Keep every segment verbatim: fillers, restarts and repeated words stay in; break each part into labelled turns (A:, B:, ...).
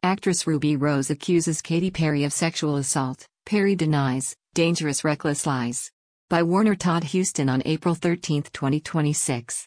A: Actress Ruby Rose accuses Katy Perry of sexual assault. Perry denies. Dangerous Reckless Lies. By Warner Todd Huston on April thirteenth, twenty twenty-six.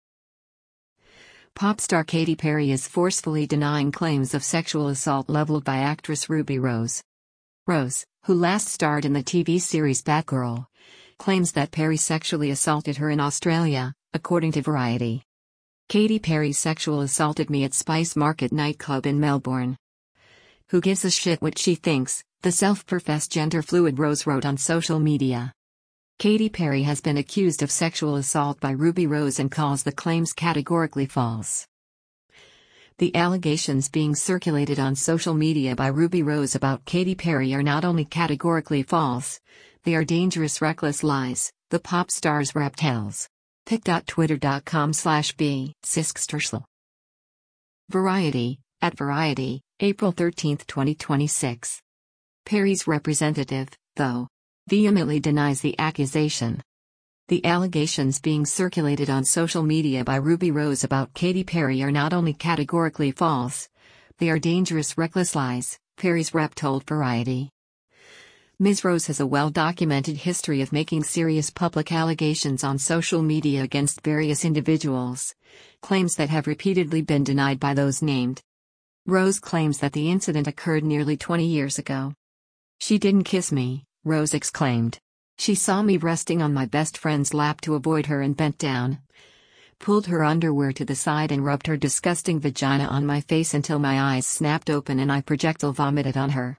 A: Pop star Katy Perry is forcefully denying claims of sexual assault leveled by actress Ruby Rose. Rose, who last starred in the T V series Batgirl, claims that Perry sexually assaulted her in Australia, according to Variety. Katy Perry sexual assaulted me at Spice Market nightclub in Melbourne. Who gives a shit what she thinks, the self-professed gender-fluid Rose wrote on social media. Katy Perry has been accused of sexual assault by Ruby Rose and calls the claims categorically false. The allegations being circulated on social media by Ruby Rose about Katy Perry are not only categorically false, they are dangerous reckless lies, the pop star's rep tells. pic.twitter.com slash b sisksterschel. Variety, at Variety, April thirteenth, twenty twenty-six. Perry's representative, though, vehemently denies the accusation. The allegations being circulated on social media by Ruby Rose about Katy Perry are not only categorically false, they are dangerous reckless lies, Perry's rep told Variety. Miz Rose has a well-documented history of making serious public allegations on social media against various individuals, claims that have repeatedly been denied by those named. Rose claims that the incident occurred nearly twenty years ago. "She didn't kiss me," Rose exclaimed. "She saw me resting on my best friend's lap to avoid her and bent down, pulled her underwear to the side and rubbed her disgusting vagina on my face until my eyes snapped open and I projectile vomited on her.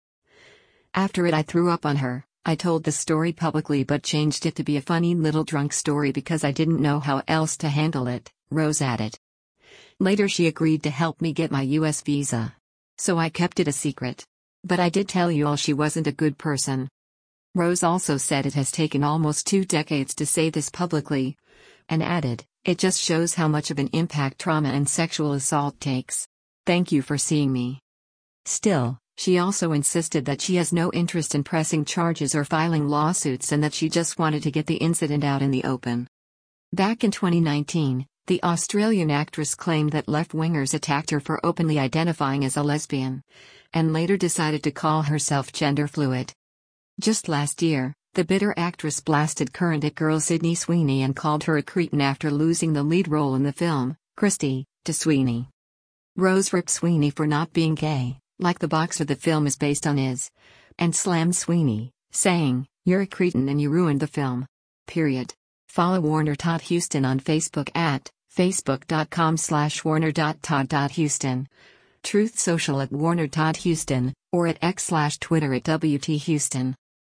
A: After it I threw up on her. I told the story publicly but changed it to be a funny little drunk story because I didn't know how else to handle it," Rose added. "Later she agreed to help me get my U S visa. So I kept it a secret. But I did tell you all she wasn't a good person." Rose also said it has taken almost two decades to say this publicly, and added, "It just shows how much of an impact trauma and sexual assault takes. Thank you for seeing me." Still, she also insisted that she has no interest in pressing charges or filing lawsuits and that she just wanted to get the incident out in the open. Back in twenty nineteen, the Australian actress claimed that left-wingers attacked her for openly identifying as a lesbian, and later decided to call herself gender-fluid. Just last year, the bitter actress blasted current It Girl Sydney Sweeney and called her a cretin after losing the lead role in the film, Christie, to Sweeney. Rose ripped Sweeney for not being gay, like the boxer the film is based on is, and slammed Sweeney, saying, "You're a cretin and you ruined the film. Period." Follow Warner Todd Huston on Facebook at facebook.com slash warner.todd.huston. Truth Social at Warner Todd Huston, or at X slash Twitter at W T Huston.